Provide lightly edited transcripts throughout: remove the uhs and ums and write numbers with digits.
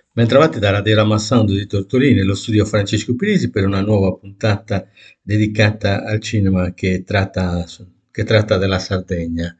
Bentrovati da Radio Ramassando di Tortolini, nello studio Francesco Pirisi per una nuova puntata dedicata al cinema che tratta della Sardegna.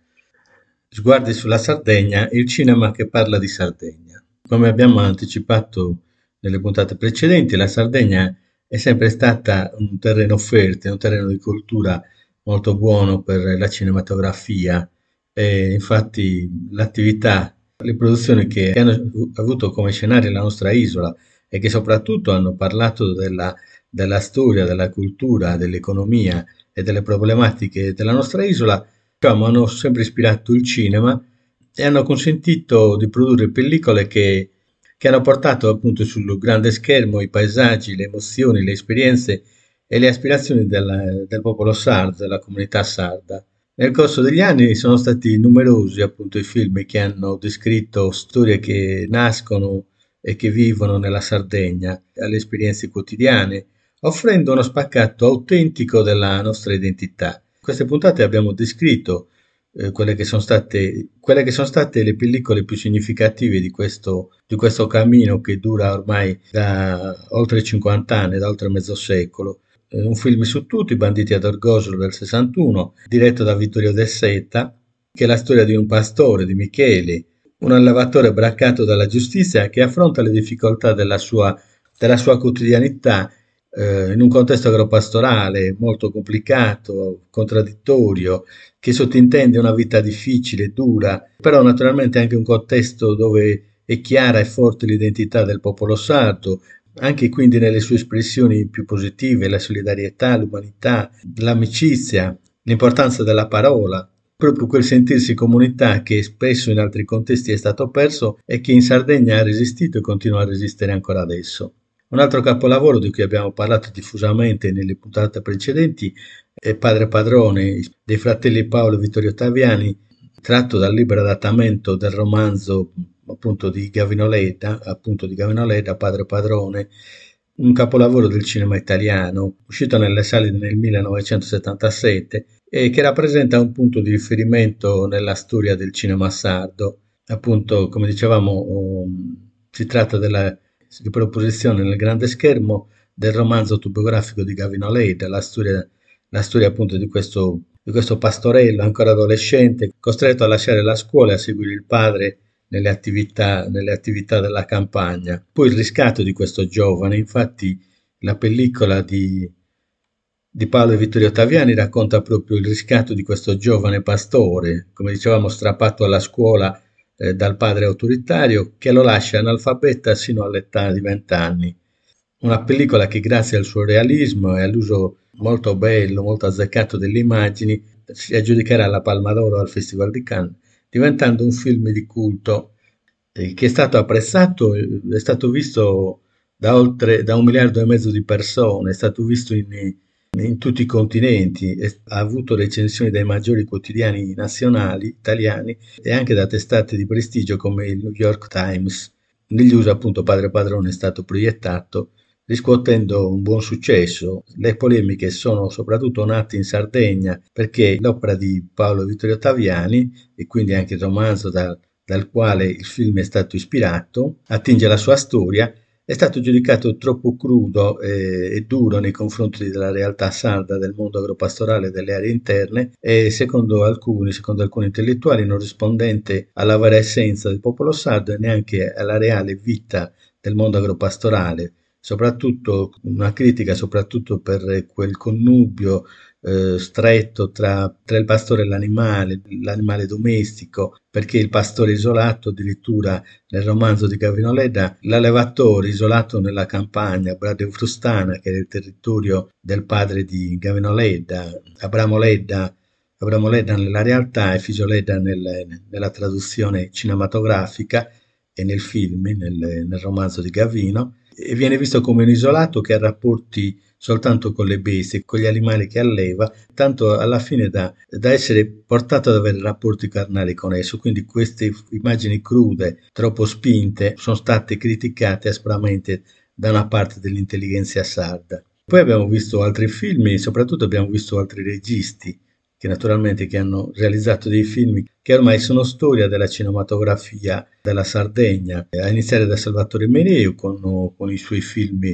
Sguardi sulla Sardegna, il cinema che parla di Sardegna. Come abbiamo anticipato nelle puntate precedenti, la Sardegna è sempre stata un terreno fertile, un terreno di cultura molto buono per la cinematografia e infatti l'attività, le produzioni che hanno avuto come scenario la nostra isola e che soprattutto hanno parlato della storia, della cultura, dell'economia e delle problematiche della nostra isola, diciamo, hanno sempre ispirato il cinema e hanno consentito di produrre pellicole che hanno portato appunto sul grande schermo i paesaggi, le emozioni, le esperienze e le aspirazioni del popolo sardo, della comunità sarda. Nel corso degli anni sono stati numerosi appunto i film che hanno descritto storie che nascono e che vivono nella Sardegna, alle esperienze quotidiane, offrendo uno spaccato autentico della nostra identità. In queste puntate abbiamo descritto quelle che sono state le pellicole più significative di questo cammino che dura ormai da oltre 50 anni, da oltre mezzo secolo. Un film su tutti, Banditi ad Argosolo del 61, diretto da Vittorio De Seta, che è la storia di un pastore, di Michele, un allevatore braccato dalla giustizia che affronta le difficoltà della sua quotidianità in un contesto agropastorale molto complicato, contraddittorio, che sottintende una vita difficile, dura, però naturalmente anche un contesto dove è chiara e forte l'identità del popolo sardo, anche quindi nelle sue espressioni più positive, la solidarietà, l'umanità, l'amicizia, l'importanza della parola, proprio quel sentirsi comunità che spesso in altri contesti è stato perso e che in Sardegna ha resistito e continua a resistere ancora adesso. Un altro capolavoro di cui abbiamo parlato diffusamente nelle puntate precedenti è Padre Padrone dei fratelli Paolo e Vittorio Taviani, tratto dal libero adattamento del romanzo appunto di Gavino Ledda, Padre Padrone, un capolavoro del cinema italiano, uscito nelle sale nel 1977 e che rappresenta un punto di riferimento nella storia del cinema sardo. Appunto, come dicevamo, si tratta della riproposizione nel grande schermo del romanzo autobiografico di Gavino Ledda, la storia appunto di questo pastorello ancora adolescente, costretto a lasciare la scuola e a seguire il padre nelle attività della campagna. Poi il riscatto di questo giovane, infatti la pellicola di Paolo e Vittorio Taviani racconta proprio il riscatto di questo giovane pastore, come dicevamo, strappato alla scuola dal padre autoritario, che lo lascia analfabeta sino all'età di 20 anni. Una pellicola che grazie al suo realismo e all'uso molto bello, molto azzeccato delle immagini, si aggiudicherà la Palma d'Oro al Festival di Cannes, diventando un film di culto che è stato apprezzato, è stato visto da 1,5 miliardi di persone, è stato visto in tutti i continenti, ha avuto recensioni dai maggiori quotidiani nazionali italiani e anche da testate di prestigio come il New York Times. Negli USA appunto Padre Padrone è stato proiettato riscuotendo un buon successo. Le polemiche sono soprattutto nate in Sardegna perché l'opera di Paolo Vittorio Taviani e quindi anche il romanzo dal quale il film è stato ispirato, attinge alla sua storia, è stato giudicato troppo crudo e duro nei confronti della realtà sarda, del mondo agropastorale e delle aree interne e secondo alcuni intellettuali, non rispondente alla vera essenza del popolo sardo e neanche alla reale vita del mondo agropastorale, soprattutto una critica soprattutto per quel connubio stretto tra il pastore e l'animale domestico, perché il pastore isolato, addirittura nel romanzo di Gavino Ledda, l'allevatore isolato nella campagna, Brade Frustana, che era il territorio del padre di Gavino Ledda, Abramo Ledda nella realtà e Fisio Ledda nella traduzione cinematografica e nel film, nel romanzo di Gavino, e viene visto come un isolato che ha rapporti soltanto con le bestie, con gli animali che alleva, tanto alla fine da essere portato ad avere rapporti carnali con esso. Quindi queste immagini crude, troppo spinte, sono state criticate aspramente da una parte dell'intelligenza sarda. Poi abbiamo visto altri film e soprattutto abbiamo visto altri registi. che naturalmente che hanno realizzato dei film che ormai sono storia della cinematografia della Sardegna, a iniziare da Salvatore Mereu con i suoi film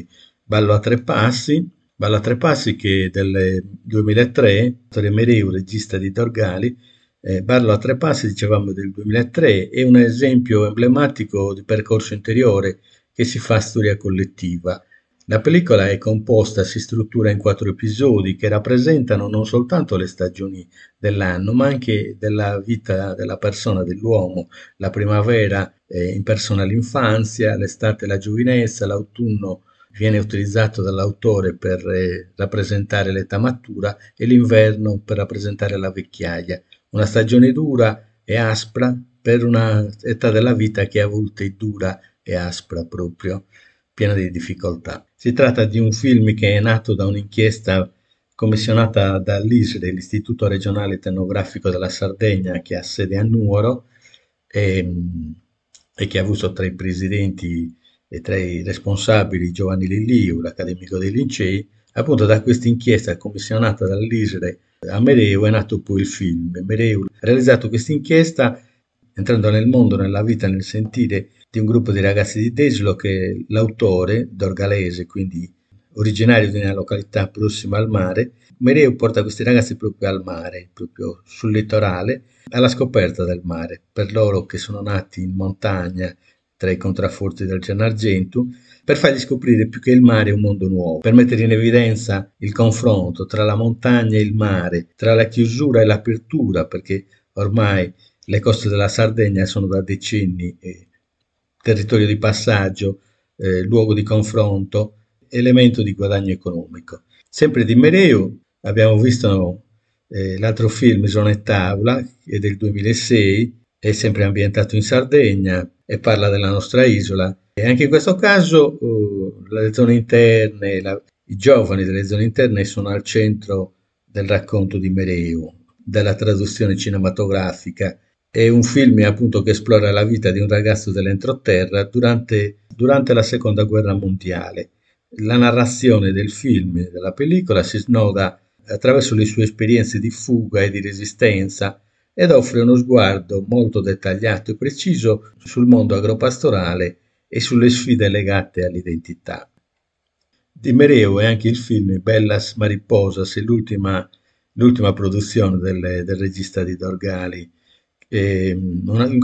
Ballo a tre passi che è del 2003, Salvatore Mereu, regista di Dorgali, Ballo a tre passi, dicevamo del 2003, è un esempio emblematico di percorso interiore che si fa storia collettiva. La pellicola è composta, si struttura in 4 episodi che rappresentano non soltanto le stagioni dell'anno, ma anche della vita della persona, dell'uomo. La primavera impersona l'infanzia, l'estate la giovinezza, l'autunno viene utilizzato dall'autore per rappresentare l'età matura e l'inverno per rappresentare la vecchiaia. Una stagione dura e aspra per una età della vita che a volte è dura e aspra proprio, piena di difficoltà. Si tratta di un film che è nato da un'inchiesta commissionata dall'ISRE, l'Istituto Regionale Etnografico della Sardegna, che ha sede a Nuoro e, e che ha avuto tra i presidenti e tra i responsabili Giovanni Lilliu, l'accademico dei Lincei. Appunto da questa inchiesta commissionata dall'ISRE a Mereu è nato poi il film. Mereu ha realizzato questa inchiesta entrando nel mondo, nella vita, nel sentire di un gruppo di ragazzi di Deslo che l'autore, dorgalese, quindi originario di una località prossima al mare, Mereu porta questi ragazzi proprio al mare, proprio sul litorale, alla scoperta del mare. Per loro che sono nati in montagna, tra i contrafforti del Gennargentu, per fargli scoprire più che il mare è un mondo nuovo, per mettere in evidenza il confronto tra la montagna e il mare, tra la chiusura e l'apertura, perché ormai le coste della Sardegna sono da decenni territorio di passaggio, luogo di confronto, elemento di guadagno economico. Sempre di Mereu abbiamo visto l'altro film Zona e Tavola, che è del 2006, è sempre ambientato in Sardegna e parla della nostra isola. E anche in questo caso le zone interne, i giovani delle zone interne sono al centro del racconto di Mereu, della traduzione cinematografica. È un film appunto che esplora la vita di un ragazzo dell'entroterra durante la seconda guerra mondiale. La narrazione del film, della pellicola, si snoda attraverso le sue esperienze di fuga e di resistenza ed offre uno sguardo molto dettagliato e preciso sul mondo agropastorale e sulle sfide legate all'identità. Di Mereu è anche il film Bellas Mariposas, l'ultima produzione del regista di Dorgali. In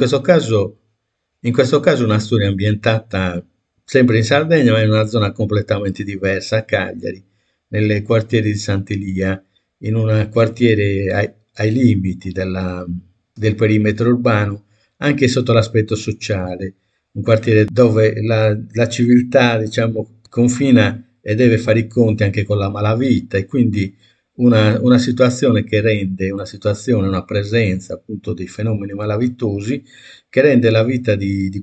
questo caso una storia ambientata sempre in Sardegna, ma in una zona completamente diversa, a Cagliari, nel quartiere di Sant'Elia, in un quartiere ai limiti del perimetro urbano, anche sotto l'aspetto sociale, un quartiere dove la civiltà, diciamo, confina e deve fare i conti anche con la malavita e quindi una situazione che rende una situazione, una presenza appunto dei fenomeni malavitosi che rende la vita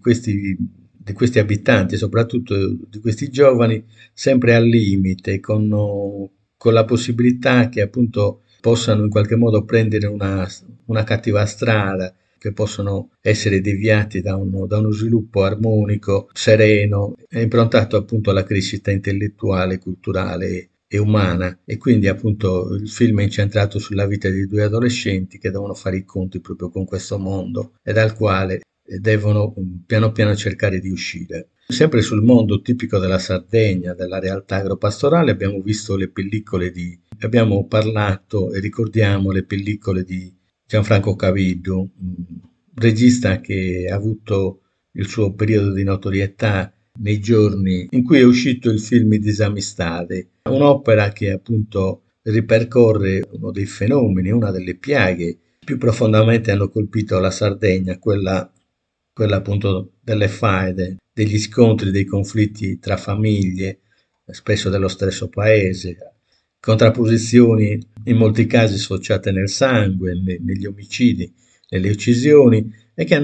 di questi abitanti, soprattutto di questi giovani, sempre al limite, con la possibilità che appunto possano in qualche modo prendere una cattiva strada, che possono essere deviati da uno sviluppo armonico, sereno, e improntato appunto alla crescita intellettuale, culturale e umana. E quindi appunto il film è incentrato sulla vita di due adolescenti che devono fare i conti proprio con questo mondo e dal quale devono piano piano cercare di uscire. Sempre sul mondo tipico della Sardegna, della realtà agropastorale, abbiamo parlato e ricordiamo le pellicole di Gianfranco Cavillo, regista che ha avuto il suo periodo di notorietà nei giorni in cui è uscito il film Disamistade, un'opera che appunto ripercorre uno dei fenomeni, una delle piaghe più profondamente hanno colpito la Sardegna, quella appunto delle faide, degli scontri, dei conflitti tra famiglie, spesso dello stesso paese, contrapposizioni in molti casi sfociate nel sangue, negli omicidi, nelle uccisioni e che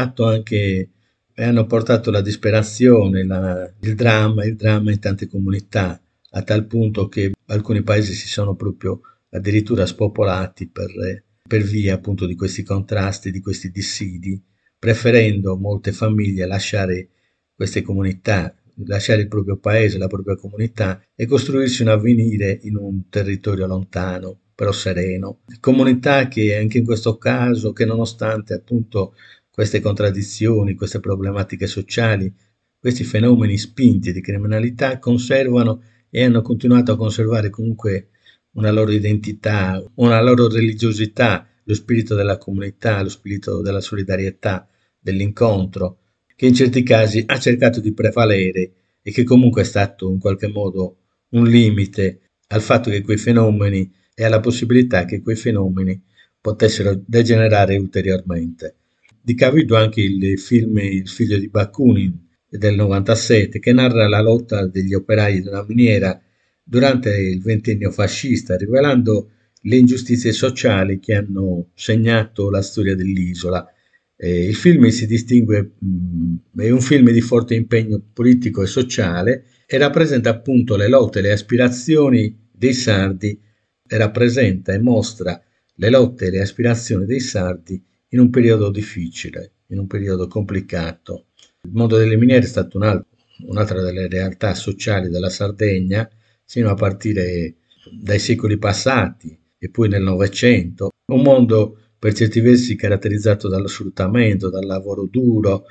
hanno portato la disperazione, il dramma in tante comunità, a tal punto che alcuni paesi si sono proprio addirittura spopolati per via appunto di questi contrasti, di questi dissidi, preferendo molte famiglie lasciare queste comunità, lasciare il proprio paese, la propria comunità e costruirsi un avvenire in un territorio lontano, però sereno. Comunità che anche in questo caso, che nonostante appunto queste contraddizioni, queste problematiche sociali, questi fenomeni spinti di criminalità, conservano e hanno continuato a conservare comunque una loro identità, una loro religiosità, lo spirito della comunità, lo spirito della solidarietà, dell'incontro, che in certi casi ha cercato di prevalere e che comunque è stato in qualche modo un limite al fatto che quei fenomeni e alla possibilità che quei fenomeni potessero degenerare ulteriormente. Di cavildo anche il film Il figlio di Bakunin del 97 che narra la lotta degli operai di una miniera durante il ventennio fascista, rivelando le ingiustizie sociali che hanno segnato la storia dell'isola. Il film si distingue, è un film di forte impegno politico e sociale e rappresenta appunto le lotte e le aspirazioni dei sardi e rappresenta e mostra le lotte e le aspirazioni dei sardi in un periodo difficile, in un periodo complicato. Il mondo delle miniere è stato un'altra delle realtà sociali della Sardegna, sino a partire dai secoli passati e poi nel Novecento. Un mondo per certi versi caratterizzato dallo sfruttamento, dal lavoro duro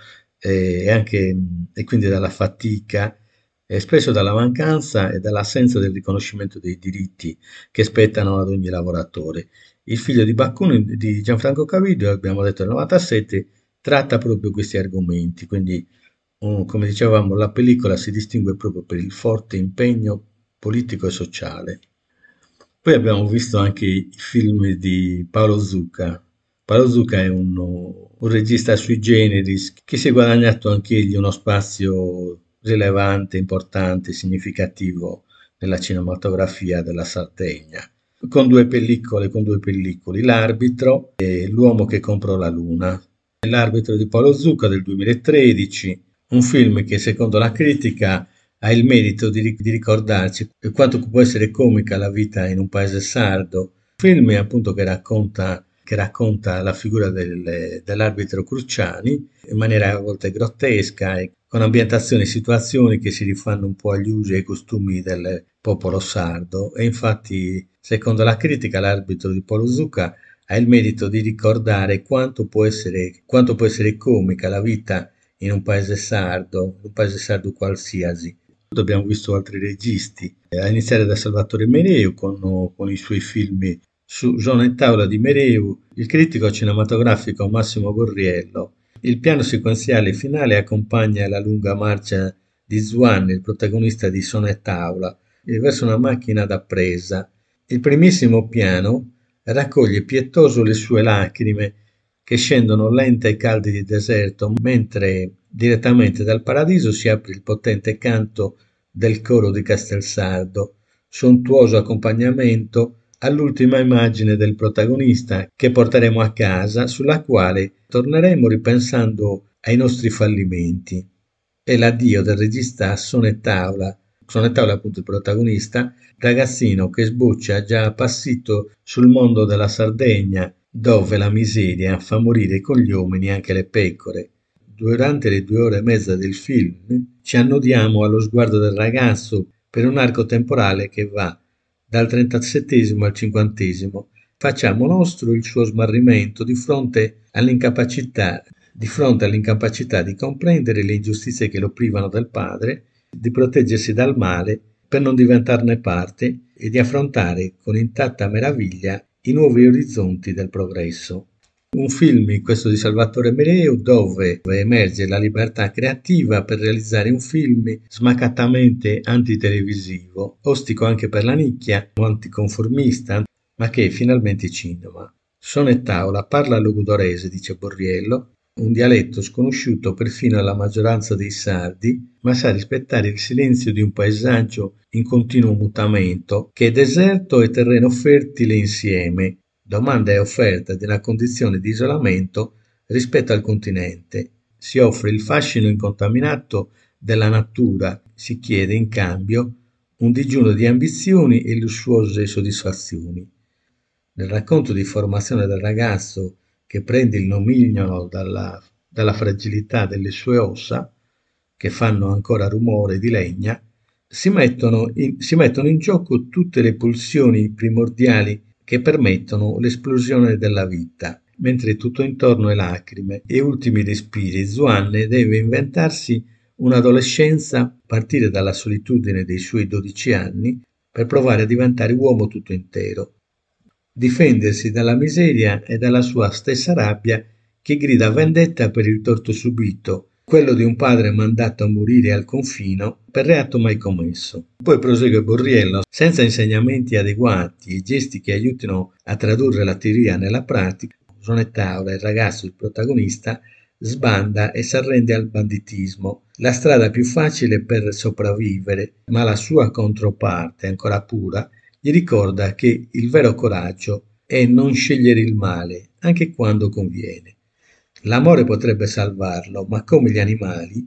e quindi dalla fatica e spesso dalla mancanza e dall'assenza del riconoscimento dei diritti che spettano ad ogni lavoratore. Il figlio di Bakunin di Gianfranco Cavidio, abbiamo detto nel 97, tratta proprio questi argomenti, quindi come dicevamo la pellicola si distingue proprio per il forte impegno politico e sociale. Poi abbiamo visto anche i film di Paolo Zucca. Paolo Zucca è un regista sui generis che si è guadagnato anch'egli uno spazio rilevante, importante, significativo nella cinematografia della Sardegna. Con due pellicole, L'arbitro e L'uomo che comprò la luna. L'arbitro di Paolo Zucca del 2013, un film che secondo la critica ha il merito di ricordarci quanto può essere comica la vita in un paese sardo. Un film appunto che racconta la figura dell'arbitro Cruciani in maniera a volte grottesca e con ambientazioni e situazioni che si rifanno un po' agli usi e ai costumi del popolo sardo. E infatti, secondo la critica, l'arbitro di Paolo Zucca ha il merito di ricordare quanto può essere comica la vita in un paese sardo qualsiasi. Abbiamo visto altri registi, a iniziare da Salvatore Mereu con i suoi film su Zona e Tavola di Mereu, il critico cinematografico Massimo Borriello. Il piano sequenziale finale accompagna la lunga marcia di Zwan, il protagonista di Zona e Tavola, verso una macchina da presa. Il primissimo piano raccoglie pietoso le sue lacrime che scendono lente ai caldi di deserto, mentre direttamente dal paradiso si apre il potente canto del coro di Castelsardo, sontuoso accompagnamento all'ultima immagine del protagonista che porteremo a casa, sulla quale torneremo ripensando ai nostri fallimenti. È l'addio del regista Sonettaula appunto il protagonista, ragazzino che sboccia già appassito sul mondo della Sardegna, dove la miseria fa morire con gli uomini anche le pecore. Durante le 2 ore e mezza del film ci annodiamo allo sguardo del ragazzo per un arco temporale che va dal 37° al 50°. Facciamo nostro il suo smarrimento di fronte all'incapacità di comprendere le ingiustizie che lo privano del padre, di proteggersi dal male per non diventarne parte e di affrontare con intatta meraviglia i nuovi orizzonti del progresso. Un film, questo di Salvatore Mereu, dove emerge la libertà creativa per realizzare un film smacatamente antitelevisivo, ostico anche per la nicchia, anticonformista, ma che è finalmente cinema. Sonettaula parla logudorese, dice Borriello, un dialetto sconosciuto perfino alla maggioranza dei sardi, ma sa rispettare il silenzio di un paesaggio in continuo mutamento, che è deserto e terreno fertile insieme, domanda e offerta di una condizione di isolamento rispetto al continente. Si offre il fascino incontaminato della natura, si chiede in cambio un digiuno di ambizioni e lussuose soddisfazioni. Nel racconto di formazione del ragazzo che prende il nomignolo dalla fragilità delle sue ossa, che fanno ancora rumore di legna, si mettono in gioco tutte le pulsioni primordiali che permettono l'esplosione della vita. Mentre tutto intorno è lacrime e ultimi respiri, Zwan deve inventarsi un'adolescenza a partire dalla solitudine dei suoi 12 anni per provare a diventare uomo tutto intero, difendersi dalla miseria e dalla sua stessa rabbia che grida vendetta per il torto subito, quello di un padre mandato a morire al confino per reato mai commesso. Poi prosegue Borriello, senza insegnamenti adeguati e gesti che aiutino a tradurre la teoria nella pratica. Sonnettaura, il ragazzo, il protagonista, sbanda e si arrende al banditismo, la strada più facile per sopravvivere, ma la sua controparte, ancora pura, gli ricorda che il vero coraggio è non scegliere il male, anche quando conviene. L'amore potrebbe salvarlo, ma come gli animali,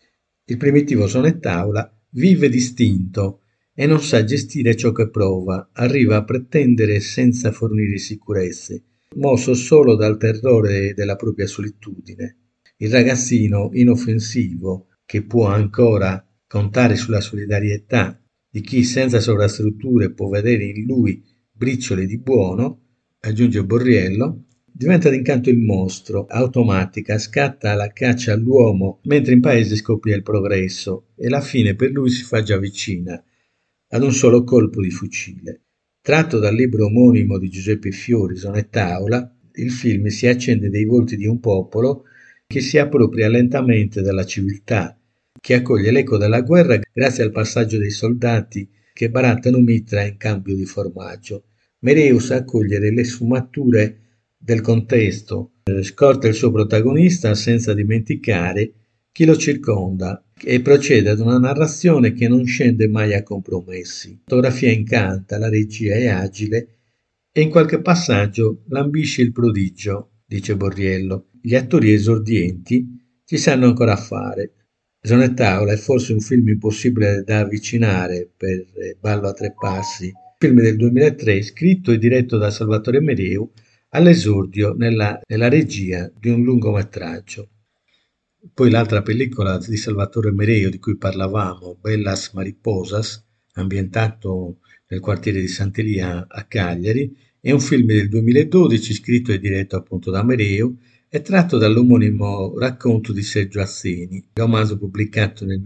il primitivo Sonnettaura vive distinto e non sa gestire ciò che prova, arriva a pretendere senza fornire sicurezze, mosso solo dal terrore della propria solitudine. Il ragazzino inoffensivo, che può ancora contare sulla solidarietà di chi senza sovrastrutture può vedere in lui briciole di buono, aggiunge Borriello, diventa d'incanto il mostro, automatica, scatta alla caccia all'uomo mentre in paese scoppia il progresso e la fine per lui si fa già vicina, ad un solo colpo di fucile. Tratto dal libro omonimo di Giuseppe Fiori, Sonnettaula, il film si accende dei volti di un popolo che si appropria lentamente della civiltà, che accoglie l'eco della guerra grazie al passaggio dei soldati che barattano mitra in cambio di formaggio. Mereu sa cogliere le sfumature del contesto, scorta il suo protagonista senza dimenticare chi lo circonda e procede ad una narrazione che non scende mai a compromessi. La fotografia incanta, la regia è agile e in qualche passaggio lambisce il prodigio, dice Borriello. Gli attori esordienti ci sanno ancora fare. Sonnettaula è forse un film impossibile da avvicinare per Ballo a tre passi, film del 2003 scritto e diretto da Salvatore Mereu all'esordio nella regia di un lungometraggio. Poi l'altra pellicola di Salvatore Mereu di cui parlavamo, Bellas Mariposas, ambientato nel quartiere di Santeria a Cagliari, è un film del 2012 scritto e diretto appunto da Mereu è tratto dall'omonimo racconto di Sergio Azzeni, romanzo pubblicato nel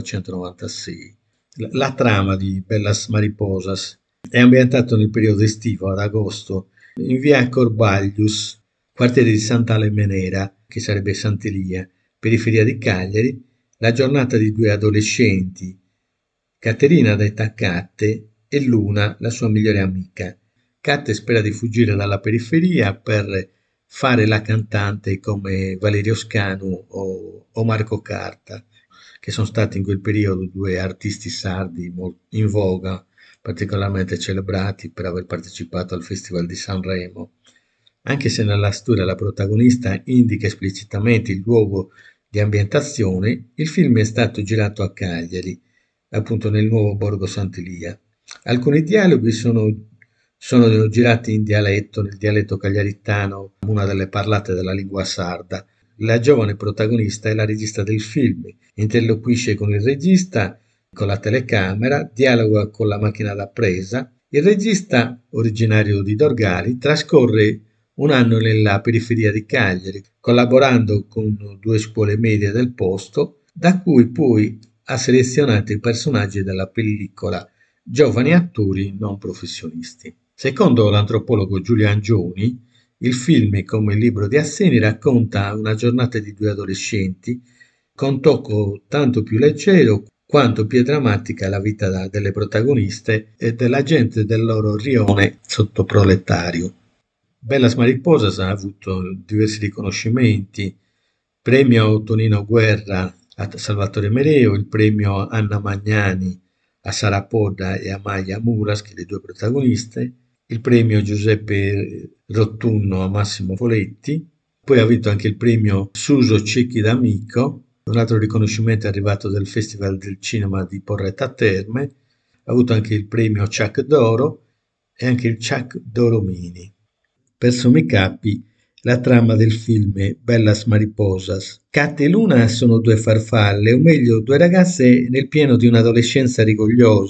1996. La trama di Bellas Mariposas è ambientato nel periodo estivo, ad agosto, in via Corbaglius, quartiere di Sant'Alemenera, che sarebbe Santelia, periferia di Cagliari, la giornata di due adolescenti, Caterina detta Catte e Luna, la sua migliore amica. Catte spera di fuggire dalla periferia per fare la cantante come Valerio Scanu o Marco Carta, che sono stati in quel periodo due artisti sardi in voga, particolarmente celebrati per aver partecipato al Festival di Sanremo. Anche se nella storia la protagonista indica esplicitamente il luogo di ambientazione, il film è stato girato a Cagliari, appunto nel nuovo borgo Sant'Elia. Alcuni dialoghi sono girati in dialetto, nel dialetto cagliaritano, una delle parlate della lingua sarda. La giovane protagonista è la regista del film, interloquisce con il regista, con la telecamera, dialoga con la macchina da presa. Il regista, originario di Dorgali, trascorre un anno nella periferia di Cagliari, collaborando con due scuole medie del posto, da cui poi ha selezionato i personaggi della pellicola, giovani attori non professionisti. Secondo l'antropologo Giulio Angioni, il film, come il libro di Azzeni, racconta una giornata di due adolescenti con tocco tanto più leggero quanto più drammatica la vita delle protagoniste e della gente del loro rione sottoproletario. Bellas Mariposas ha avuto diversi riconoscimenti, premio Tonino Guerra a Salvatore Mereu, il premio Anna Magnani a Sara Podda e a Maya Muras, che le due protagoniste, il premio Giuseppe Rottunno a Massimo Foletti, poi ha vinto anche il premio Suso Cecchi d'Amico, un altro riconoscimento è arrivato dal Festival del Cinema di Porretta Terme, ha avuto anche il premio Chuck d'Oro e anche il Chuck d'Oro Mini. Per sommi capi, la trama del film è Bellas Mariposas. Cat e Luna sono due farfalle, o meglio due ragazze nel pieno di un'adolescenza rigogliosa,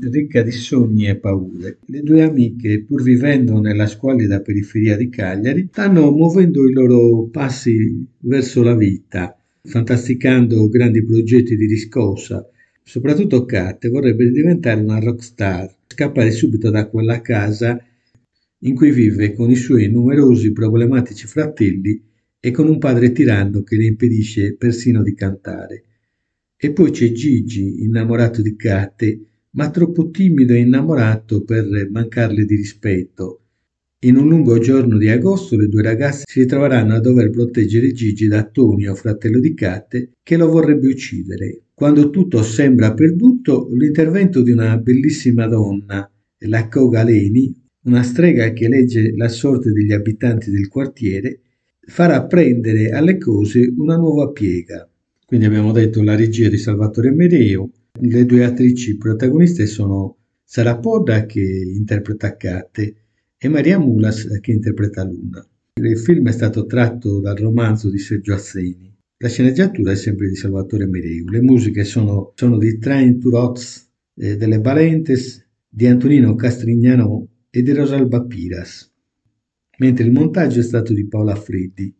ricca di sogni e paure. Le due amiche, pur vivendo nella squallida periferia di Cagliari, stanno muovendo i loro passi verso la vita, fantasticando grandi progetti di riscossa. Soprattutto Kat vorrebbe diventare una rockstar, scappare subito da quella casa in cui vive con i suoi numerosi problematici fratelli e con un padre tiranno che le impedisce persino di cantare. E poi c'è Gigi, innamorato di Kate, ma troppo timido e innamorato per mancarle di rispetto. In un lungo giorno di agosto le due ragazze si ritroveranno a dover proteggere Gigi da Tonio, fratello di Kate, che lo vorrebbe uccidere. Quando tutto sembra perduto, l'intervento di una bellissima donna, la Cogaleni, una strega che legge la sorte degli abitanti del quartiere, farà prendere alle cose una nuova piega. Quindi abbiamo detto la regia di Salvatore Mereu, le due attrici protagoniste sono Sara Podda che interpreta Kate e Maria Mulas che interpreta Luna. Il film è stato tratto dal romanzo di Sergio Asseni. La sceneggiatura è sempre di Salvatore Mereu. Le musiche sono di Train to Rots, delle Valentes, di Antonino Castrignano e di Rosalba Piras, mentre il montaggio è stato di Paola Freddi.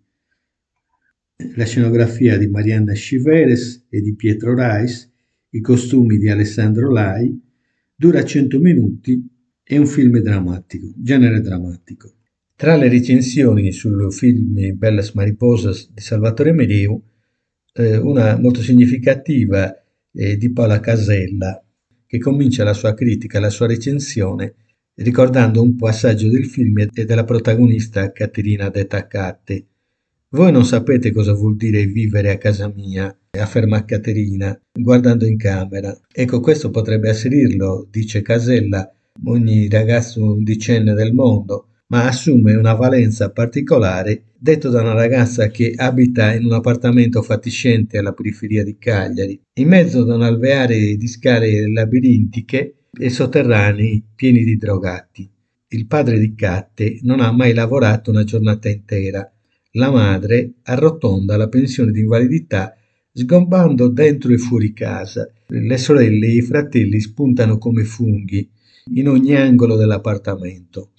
La scenografia di Marianna Sciveres e di Pietro Rais, i costumi di Alessandro Lai, dura 100 minuti, è un film drammatico, genere drammatico. Tra le recensioni sul film Bellas Mariposas di Salvatore Mereu, una molto significativa è di Paola Casella, che comincia la sua critica, la sua recensione, ricordando un passaggio del film e della protagonista Caterina detta Catte. Voi non sapete cosa vuol dire vivere a casa mia, afferma Caterina, guardando in camera. Ecco, questo potrebbe asserirlo, dice Casella, ogni ragazzo undicenne del mondo, ma assume una valenza particolare detto da una ragazza che abita in un appartamento fatiscente alla periferia di Cagliari, in mezzo ad un alveare di scale labirintiche e sotterranei pieni di drogati. Il padre di Catte non ha mai lavorato una giornata intera. La madre arrotonda la pensione di invalidità sgombando dentro e fuori casa. Le sorelle e i fratelli spuntano come funghi in ogni angolo dell'appartamento.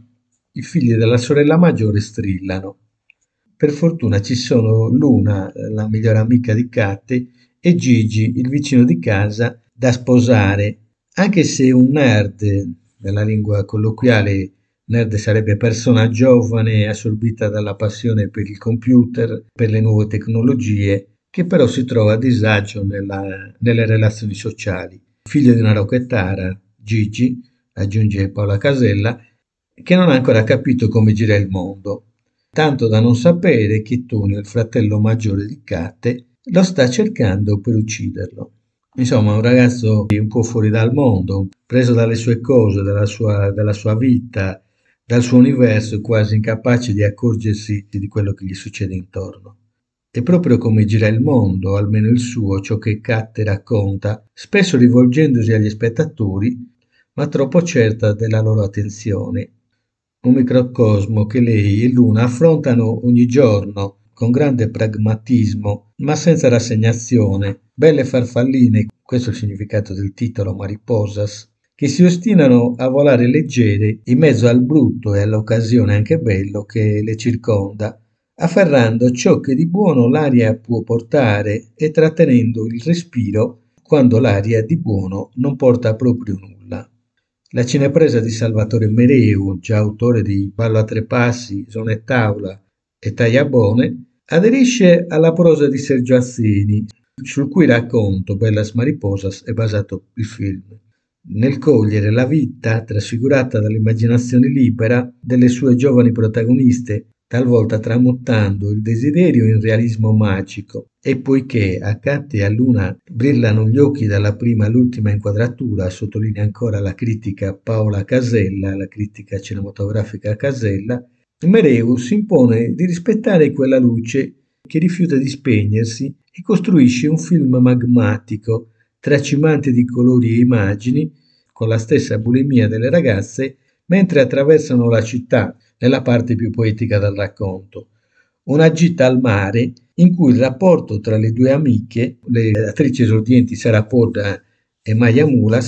I figli della sorella maggiore strillano. Per fortuna ci sono Luna, la migliore amica di Kate, e Gigi, il vicino di casa, da sposare, anche se un nerd, nella lingua colloquiale nerd sarebbe persona giovane assorbita dalla passione per il computer, per le nuove tecnologie, che però si trova a disagio nelle relazioni sociali. Figlio di una rockettara, Gigi, aggiunge Paola Casella, che non ha ancora capito come gira il mondo, tanto da non sapere che Tonio, il fratello maggiore di Kate, lo sta cercando per ucciderlo. Insomma, un ragazzo un po' fuori dal mondo, preso dalle sue cose, dalla sua vita, dal suo universo, quasi incapace di accorgersi di quello che gli succede intorno. È proprio come gira il mondo, almeno il suo, ciò che Kate racconta, spesso rivolgendosi agli spettatori, ma troppo certa della loro attenzione. Un microcosmo che lei e Luna affrontano ogni giorno con grande pragmatismo, ma senza rassegnazione. Belle farfalline, questo è il significato del titolo Mariposas, che si ostinano a volare leggere in mezzo al brutto e all'occasione anche bello che le circonda, afferrando ciò che di buono l'aria può portare e trattenendo il respiro quando l'aria di buono non porta proprio nulla. La cinepresa di Salvatore Mereu, già autore di Ballo a tre passi, Zona e Tavola e Tagliabone, aderisce alla prosa di Sergio Assini, sul cui racconto Bellas Mariposas è basato il film, nel cogliere la vita trasfigurata dall'immaginazione libera delle sue giovani protagoniste, talvolta tramutando il desiderio in realismo magico, e poiché a Katia e a Luna brillano gli occhi dalla prima all'ultima inquadratura, sottolinea ancora la critica Paola Casella, la critica cinematografica Casella, Mereu si impone di rispettare quella luce che rifiuta di spegnersi e costruisce un film magmatico, tracimante di colori e immagini, con la stessa bulimia delle ragazze, mentre attraversano la città nella parte più poetica del racconto. Una gita al mare in cui il rapporto tra le due amiche, le attrici esordienti Sara Podda e Maya Mulas,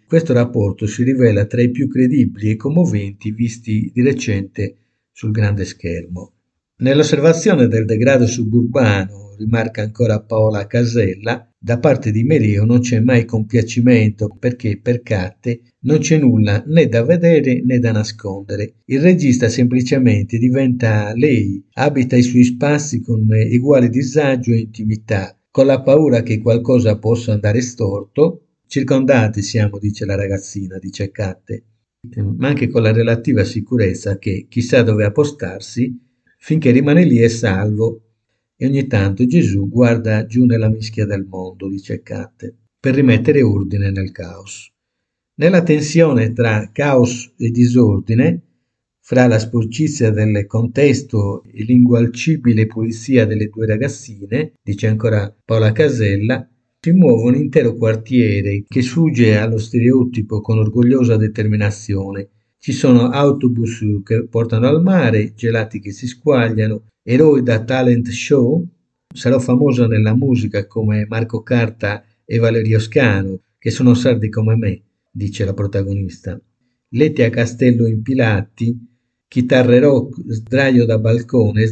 Questo rapporto si rivela tra i più credibili e commoventi visti di recente sul grande schermo. Nell'osservazione del degrado suburbano, rimarca ancora Paola Casella, da parte di Mereo non c'è mai compiacimento perché per Catte non c'è nulla né da vedere né da nascondere. Il regista semplicemente diventa lei, abita i suoi spazi con uguale disagio e intimità, con la paura che qualcosa possa andare storto. Circondati siamo, dice la ragazzina, dice Catte, ma anche con la relativa sicurezza che chissà dove appostarsi finché rimane lì è salvo. E ogni tanto Gesù guarda giù nella mischia del mondo, dice Catte, per rimettere ordine nel caos. Nella tensione tra caos e disordine, fra la sporcizia del contesto e l'ingualcibile pulizia delle due ragazzine, dice ancora Paola Casella, si muove un intero quartiere che sfugge allo stereotipo con orgogliosa determinazione. Ci sono autobus che portano al mare, gelati che si squagliano, eroi da talent show. Sarò famosa nella musica come Marco Carta e Valerio Scano, che sono sardi come me, dice la protagonista. Letti a castello impilati, chitarre rock, sdraio da balcone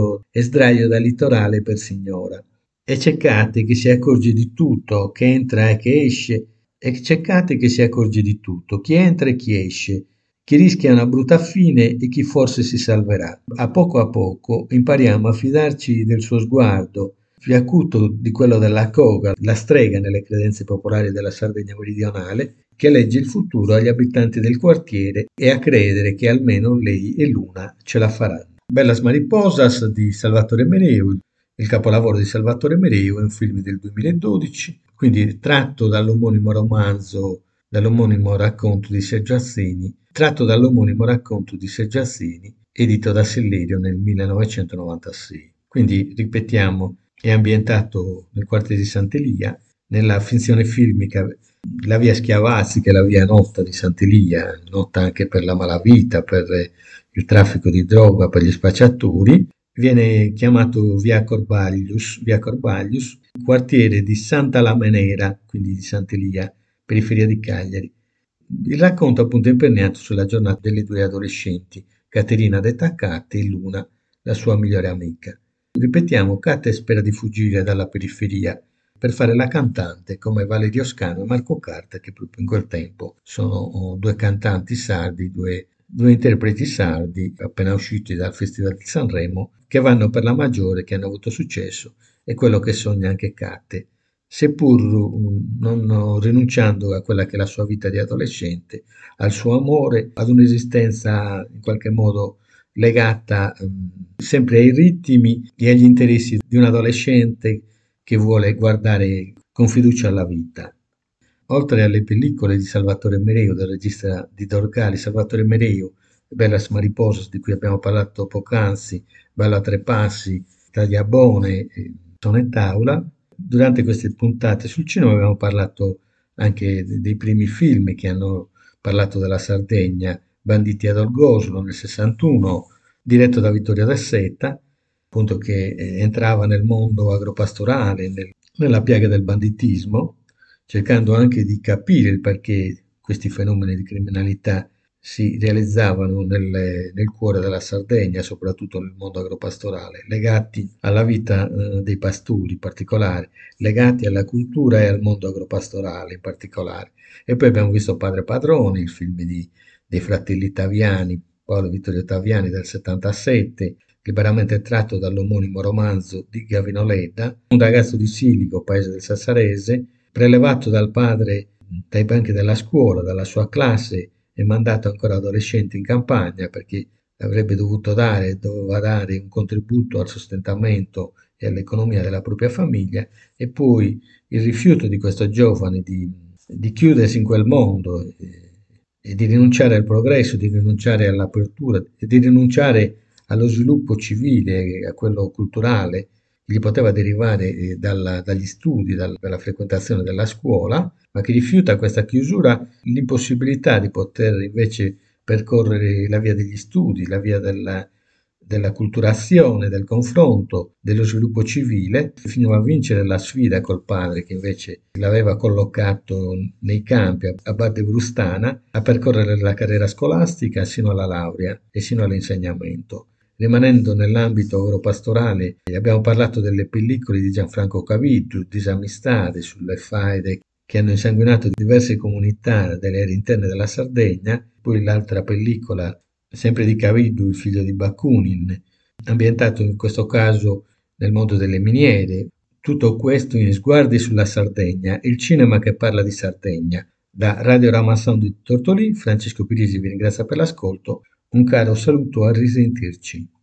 e sdraio da litorale per signora. E Ceccati che si accorge di tutto, che entra e che esce, e Ceccati che si accorge di tutto, chi entra e chi esce, chi rischia una brutta fine e chi forse si salverà. A poco impariamo a fidarci del suo sguardo, più acuto di quello della Coga, la strega nelle credenze popolari della Sardegna meridionale, che legge il futuro agli abitanti del quartiere e a credere che almeno lei e Luna ce la faranno. Bellas Mariposas di Salvatore Mereu, il capolavoro di Salvatore Mereu è un film del 2012, quindi tratto dall'omonimo romanzo, dall'omonimo racconto di Sergio Azzeni, tratto dall'omonimo racconto di Sergio Azzeni, edito da Sellerio nel 1996. Quindi, ripetiamo, è ambientato nel quartiere di Sant'Elia, nella finzione filmica la via Schiavazzi, che è la via nota di Sant'Elia, nota anche per la malavita, per il traffico di droga, per gli spacciatori, viene chiamato via Corbaglius, quartiere di Santa Lamenera, quindi di Sant'Elia, periferia di Cagliari. Il racconto appunto è imperniato sulla giornata delle due adolescenti, Caterina detta Catte e Luna, la sua migliore amica. Ripetiamo, Catte spera di fuggire dalla periferia per fare la cantante come Valerio Scano e Marco Carta, che proprio in quel tempo sono due cantanti sardi, due interpreti sardi appena usciti dal Festival di Sanremo, che vanno per la maggiore, che hanno avuto successo, e quello che sogna anche Catte, seppur non rinunciando a quella che è la sua vita di adolescente, al suo amore, ad un'esistenza in qualche modo legata sempre ai ritmi e agli interessi di un adolescente che vuole guardare con fiducia alla vita. Oltre alle pellicole di Salvatore Mereu, del regista di Dorgali, Salvatore Mereu, Bellas Mariposas, di cui abbiamo parlato poc'anzi, Ballo a tre passi, Tagliabone, Sonettaula, durante queste puntate sul cinema abbiamo parlato anche dei primi film che hanno parlato della Sardegna, Banditi ad Orgosolo nel 61, diretto da Vittorio De Seta, appunto che entrava nel mondo agropastorale, nella piaga del banditismo, cercando anche di capire il perché questi fenomeni di criminalità si realizzavano nel cuore della Sardegna, soprattutto nel mondo agropastorale, legati alla vita dei pastori in particolare, legati alla cultura e al mondo agropastorale in particolare. E poi abbiamo visto Padre Padrone, il film dei fratelli Taviani, Paolo Vittorio Taviani del 77, liberamente tratto dall'omonimo romanzo di Gavino Ledda, un ragazzo di Silico, paese del Sassarese, prelevato dal padre dai banchi della scuola, dalla sua classe e mandato ancora adolescente in campagna perché avrebbe dovuto dare, doveva dare un contributo al sostentamento e all'economia della propria famiglia, e poi il rifiuto di questo giovane di chiudersi in quel mondo e di rinunciare al progresso, di rinunciare all'apertura e di rinunciare allo sviluppo civile e a quello culturale che gli poteva derivare dagli studi, dalla frequentazione della scuola, ma che rifiuta questa chiusura, l'impossibilità di poter invece percorrere la via degli studi, la via della culturazione, del confronto, dello sviluppo civile, fino a vincere la sfida col padre che invece l'aveva collocato nei campi a Bad Brustana, a percorrere la carriera scolastica sino alla laurea e sino all'insegnamento. Rimanendo nell'ambito agropastorale, abbiamo parlato delle pellicole di Gianfranco Caviddu, Disamistade, sulle faide che hanno insanguinato diverse comunità delle aree interne della Sardegna, poi l'altra pellicola, sempre di Caviddu, il figlio di Bakunin, ambientato in questo caso nel mondo delle miniere. Tutto questo in Sguardi sulla Sardegna, il cinema che parla di Sardegna. Da Radio Rama Sound di Tortolì, Francesco Pirisi vi ringrazia per l'ascolto, un caro saluto, a risentirci.